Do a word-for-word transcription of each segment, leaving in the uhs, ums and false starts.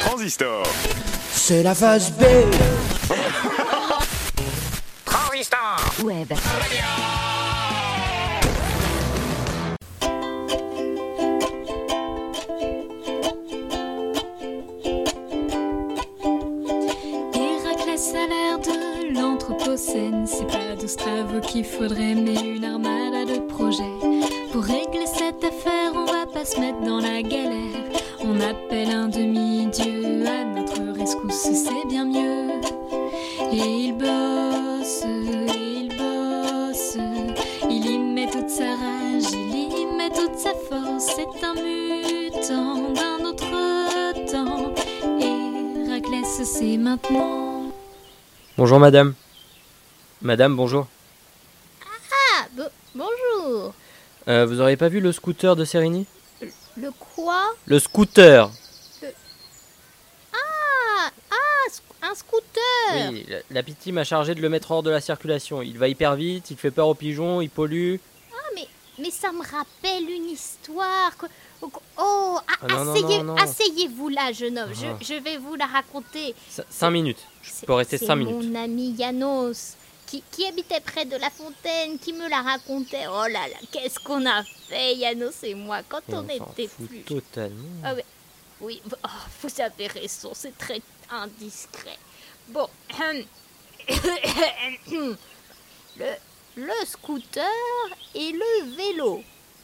Transistor. C'est la phase B. Transistor. Web. Héraclès a l'air de l'anthropocène. C'est pas douze travaux qu'il faudrait, mais une armada de projets. Pour régler cette affaire, on va pas se mettre dans la galère. On appelle un demi-dieu à notre rescousse, c'est bien mieux. Et il bosse, et il bosse, il y met toute sa rage, il y met toute sa force. C'est un mutant d'un autre temps. Héraclès, c'est maintenant. Bonjour madame. Madame, bonjour. Ah, bo- bonjour. Euh, vous auriez pas vu le scooter de Sérigny ? Le quoi? Le scooter. Ah, ah, sc- un scooter. Oui, la, la Piti m'a chargé de le mettre hors de la circulation. Il va hyper vite, il fait peur aux pigeons, il pollue. Ah, mais, mais ça me rappelle une histoire. que- Oh, ah, Ah, non, non, asseyez, non, non. asseyez-vous là, jeune homme. Ah. Je, je vais vous la raconter. C- cinq minutes. Je C'est- peux rester c'est cinq minutes. mon ami Janos, qui, qui habitait près de la fontaine, qui me la racontait. Oh là là, qu'est-ce qu'on a fait, Janos et moi, quand Et on, on s'en était fout plus... totalement. Ah ouais. Oui, oh, vous avez raison, c'est très indiscret. Bon, le, le scooter et le vélo.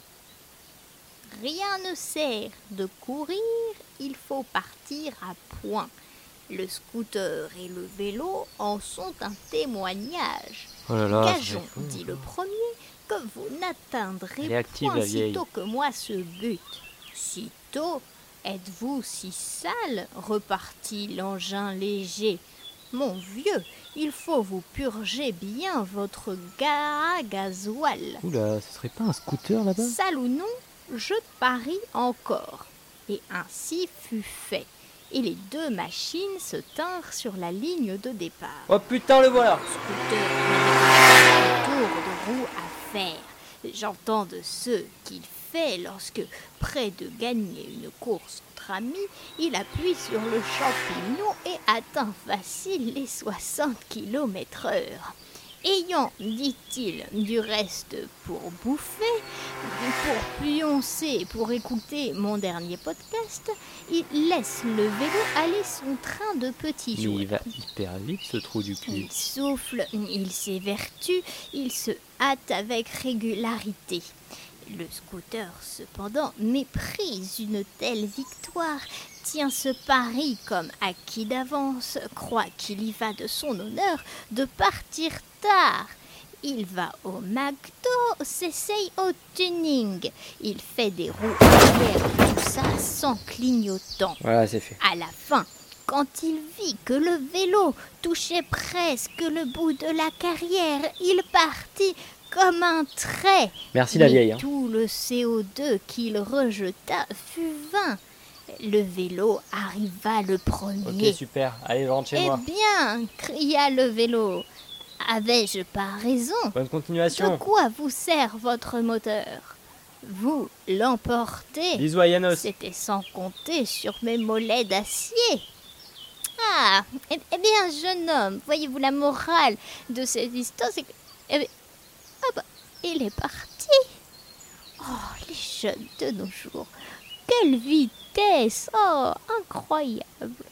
Rien ne sert de courir, il faut partir à point. Le scooter et le vélo en sont un témoignage. Oh là là, ça Gageons, fait fou. dit le premier, que vous n'atteindrez Elle est active, point la vieille. sitôt que moi ce but. Sitôt, êtes-vous si sale, repartit l'engin léger. Mon vieux, il faut vous purger bien votre gare à gasoil. Oula, ce serait pas un scooter là-bas ? Sale ou non, je parie encore. Et ainsi fut fait. Et les deux machines se tinrent sur la ligne de départ. Oh putain, le voilà ! Scooter avait un tour de roue à faire. J'entends de ce qu'il fait lorsque, près de gagner une course entre amis, il appuie sur le champignon et atteint facile les soixante kilomètres heure. Ayant, dit-il, du reste pour bouffer, pour pioncer, pour écouter mon dernier podcast, il laisse le vélo aller son train de petits Mais jours. il va hyper vite ce trou du cul. Il souffle, il s'évertue, il se hâte avec régularité. Le scooter, cependant, méprise une telle victoire, tient ce pari comme acquis d'avance, croit qu'il y va de son honneur de partir tard. Il va au McDo, s'essaye au tuning. Il fait des roues arrière, tout ça sans clignotant. Voilà, c'est fait. À la fin, quand il vit que le vélo touchait presque le bout de la carrière, il partit comme un trait. Merci la Mais vieille. Hein. tout le C O deux qu'il rejeta fut vain. Le vélo arriva le premier. Ok, super. Allez, je rentre chez Eh moi. bien, cria le vélo. Avais-je pas raison? Bonne De continuation. quoi vous sert votre moteur? Vous l'emportez. Bisous à Janos. C'était sans compter sur mes mollets d'acier. Ah, eh, eh bien, jeune homme, voyez-vous la morale de cette histoire, c'est que... Eh bien, ah bah, il est parti. Oh, les jeunes de nos jours, quelle vitesse! Oh, incroyable!